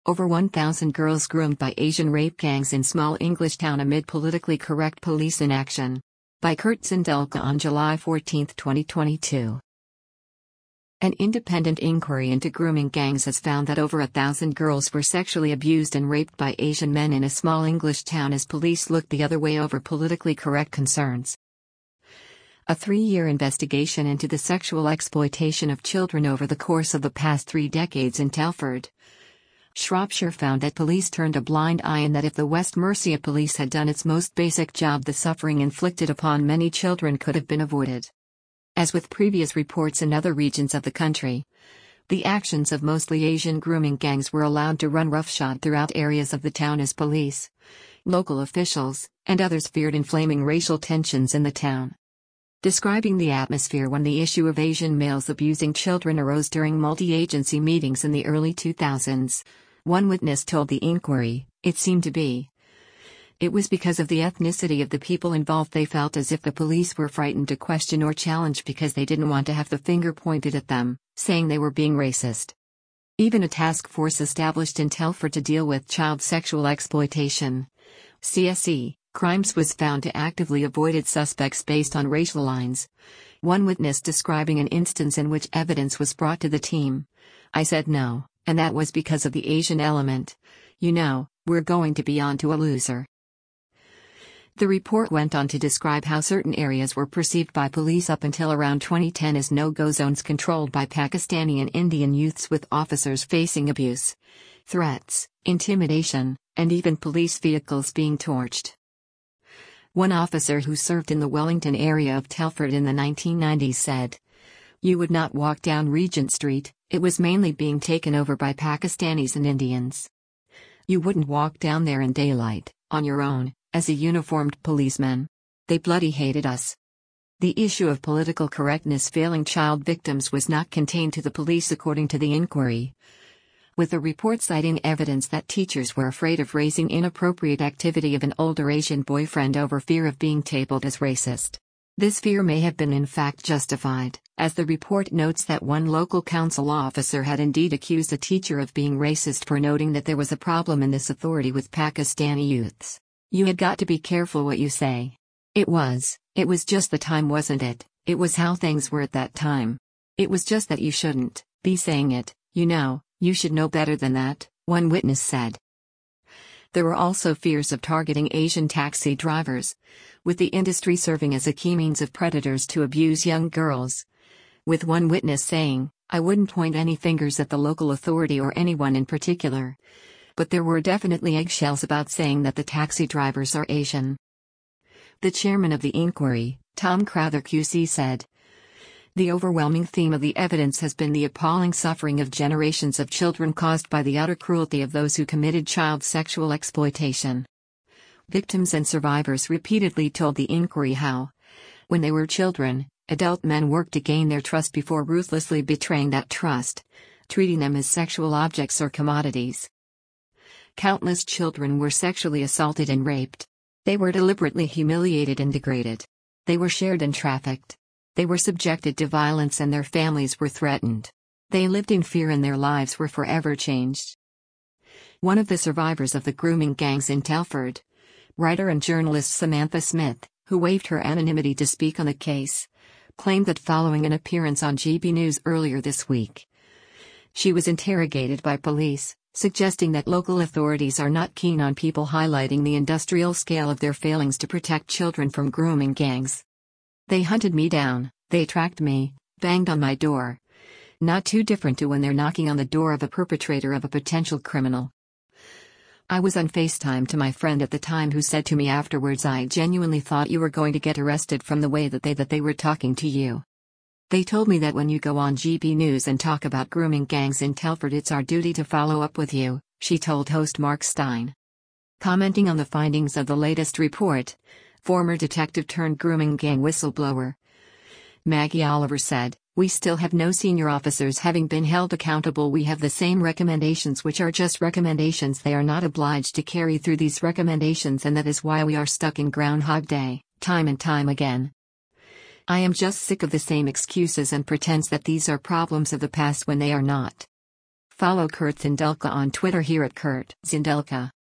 Over 1,000 girls groomed by Asian rape gangs in small English town amid politically correct police inaction. By Kurt Zindulka on July 14, 2022. An independent inquiry into grooming gangs has found that over 1,000 girls were sexually abused and raped by Asian men in a small English town as police looked the other way over politically correct concerns. A 3-year investigation into the sexual exploitation of children over the course of the past 3 decades in Telford, Shropshire found that police turned a blind eye and that if the West Mercia Police had done its most basic job, the suffering inflicted upon many children could have been avoided. As with previous reports in other regions of the country, the actions of mostly Asian grooming gangs were allowed to run roughshod throughout areas of the town as police, local officials, and others feared inflaming racial tensions in the town. Describing the atmosphere when the issue of Asian males abusing children arose during multi-agency meetings in the early 2000s, one witness told the inquiry, it seemed to be. It was because of the ethnicity of the people involved they felt as if the police were frightened to question or challenge because they didn't want to have the finger pointed at them, saying they were being racist. Even a task force established in Telford to deal with child sexual exploitation, CSE, crimes was found to actively avoid suspects based on racial lines. One witness describing an instance in which evidence was brought to the team. I said no, and that was because of the Asian element. You know, we're going to be on to a loser. The report went on to describe how certain areas were perceived by police up until around 2010 as no-go zones controlled by Pakistani and Indian youths, with officers facing abuse, threats, intimidation, and even police vehicles being torched. One officer who served in the Wellington area of Telford in the 1990s said, "You would not walk down Regent Street, it was mainly being taken over by Pakistanis and Indians. You wouldn't walk down there in daylight, on your own, as a uniformed policeman. They bloody hated us." The issue of political correctness failing child victims was not contained to the police according to the inquiry, with the report citing evidence that teachers were afraid of raising inappropriate activity of an older Asian boyfriend over fear of being labeled as racist. This fear may have been in fact justified, as the report notes that one local council officer had indeed accused a teacher of being racist for noting that there was a problem in this authority with Pakistani youths. "You had got to be careful what you say. It was just the time, wasn't it? It was how things were at that time. It was just that you shouldn't be saying it, you know. You should know better than that," one witness said. There were also fears of targeting Asian taxi drivers, with the industry serving as a key means of predators to abuse young girls. With one witness saying, "I wouldn't point any fingers at the local authority or anyone in particular, but there were definitely eggshells about saying that the taxi drivers are Asian." The chairman of the inquiry, Tom Crowther QC, said, "The overwhelming theme of the evidence has been the appalling suffering of generations of children caused by the utter cruelty of those who committed child sexual exploitation." Victims and survivors repeatedly told the inquiry how, when they were children, adult men worked to gain their trust before ruthlessly betraying that trust, treating them as sexual objects or commodities. Countless children were sexually assaulted and raped. They were deliberately humiliated and degraded. They were shared and trafficked. They were subjected to violence and their families were threatened. They lived in fear and their lives were forever changed. One of the survivors of the grooming gangs in Telford, writer and journalist Samantha Smith, who waived her anonymity to speak on the case, claimed that following an appearance on GB News earlier this week, she was interrogated by police, suggesting that local authorities are not keen on people highlighting the industrial scale of their failings to protect children from grooming gangs. "They hunted me down, they tracked me, banged on my door. Not too different to when they're knocking on the door of a perpetrator of a potential criminal. I was on FaceTime to my friend at the time who said to me afterwards, I genuinely thought you were going to get arrested from the way that they were talking to you. They told me that when you go on GB News and talk about grooming gangs in Telford, it's our duty to follow up with you," she told host Mark Stein. Commenting on the findings of the latest report, former detective turned grooming gang whistleblower Maggie Oliver said, "We still have no senior officers having been held accountable. We have the same recommendations, which are just recommendations. They are not obliged to carry through these recommendations, and that is why we are stuck in Groundhog Day, time and time again. I am just sick of the same excuses and pretense that these are problems of the past when they are not." Follow Kurt Zindelka on Twitter here at Kurt Zindelka.